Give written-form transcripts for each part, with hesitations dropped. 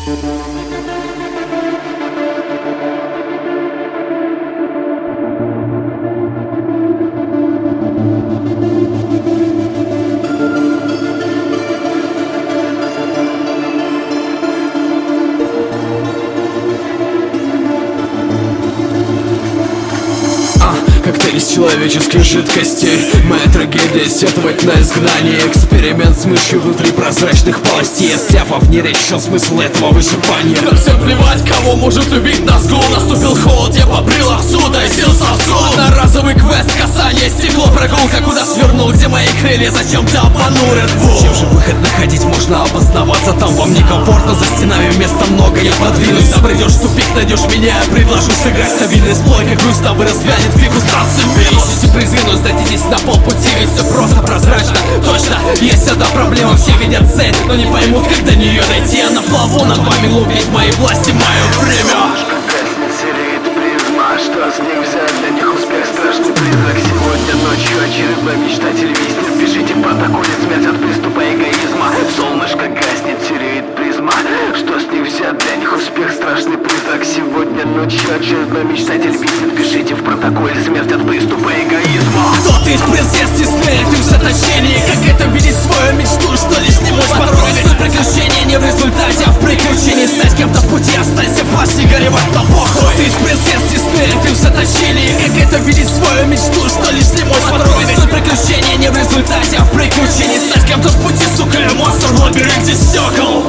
Коктейль из человеческой жидкости. Моя трагедия — сетовать на изгнание. Эксперимент с мышью внутри прозрачных полостей. Я вовне решил смысл этого выживания. Но всем плевать, кого может убить нас гул. Наступил холод, я побрил отсюда и сел сосуд. Одноразовый квест, касание, стекло, прогулка. Куда свернул, где мои крылья, зачем ты обманул Red Bull? Чем же выход находить, можно обосноваться. Там вам некомфортно, за стенами места много. Я подвинусь, забредешь в тупик, найдешь меня. Я предложу сыграть стабильный сплой, как грусть там вырастянет фигу. Ищите призыну, сдадитесь на полпути. Ведь все просто, прозрачно, точно. Есть одна проблема, все видят цель, но не поймут, как до нее дойти. Я на плаву, над вами ловить моей власти, мое время. Солнышко гаснет, сереет призма. Что с них взять, для них успех страшный призрак. Сегодня ночью очередной мечтатель виснет. Пишите протоколе, смерть от приступа эгоизма. Солнышко гаснет, сереет призма. Что с них взять, для них успех страшный призрак. Сегодня ночью очередной мечтатель виснет. Пишите в протоколе, смерть от приступа эгоизма. Кто-то из принцесс Диснея, ты в заточении. Как это видеть свою мечту, что лишь не мой порой. Суть приключения не в результате, а в приключении. Стать кем-то в пути, останься в пасти, горевать на похуй. Ты из принцесс Диснея, ты в заточении. Как это видеть свою мечту, что лишь не мой порой. Суть приключения не в результате, а в приключении. Стать кем-то в пути, сука, я монстр в лабиринте стекол.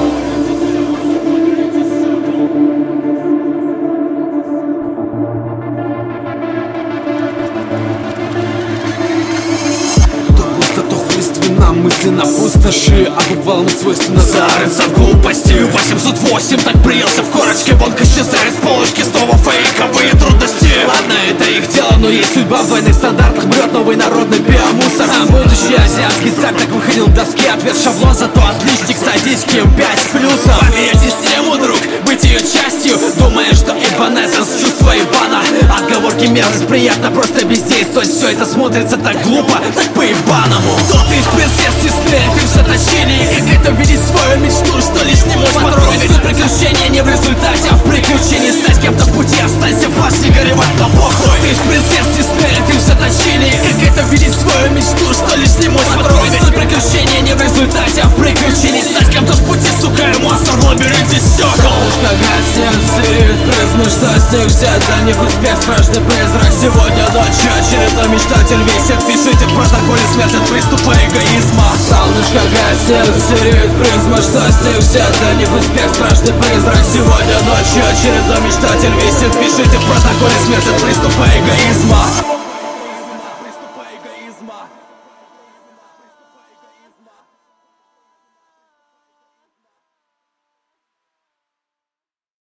Мысли на пустоши, а бывало свойственно зарыться в глупости. 808 так приелся в корочке, бонка исчезает с полочки, снова фейковые трудности. Ладно, это их дело, но есть судьба в двойных стандартах. Брет новый народный биомусор. А будущий азиатский царь так выходил к доске. Ответ шаблон, зато отличник с одичким 5 с плюсом. Поверь систему, друг, быть ее частью. Думаешь, что Evanescence чувство Ивана. Отговорки мерзость, приятно просто бездействовать. Все это смотрится так глупо, так по-ебаному. Кто ты из принцесс Диснея, ты в заточении. Как это видеть свою мечту, что лишь не мой порой. Суть приключения не в результате, а в приключении. Стать кем-то в пути, останься в пасти, горевать на похуй. Ты из принцесс Диснея, ты в заточении. Как это видеть свою мечту, что лишь не мой порой. Суть приключения не в результате, а в приключении. Стать кем-то в пути, сука, я монстр в лабиринте стекол. Солнышко гаснет, сереют призмы. Что с них взять, для них успех страшный призрак. Сегодня ночью очередной мечтатель висит. Пишите в протоколе, смерть от приступа эгоизма. Солнышко гаснет, сереют призмы. Что с них взять, для них успех страшный призрак. Сегодня ночью очередной мечтатель висит. Пишите в протоколе, смерть от приступа эгоизма.